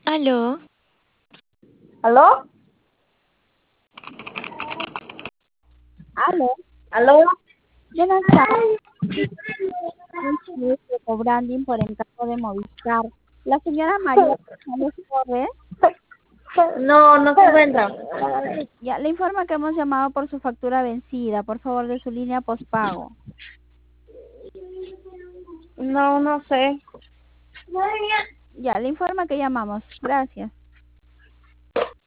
Aló, ¿Aló? Aló, ¿Aló? buenas tardes. Soy de Branding por encargo de Movistar. La señora María González Torres No, no se encuentra. ya le informa que hemos llamado por su factura vencida. Por favor, de su línea postpago. No, no sé. Ya le informa que llamamos. Gracias.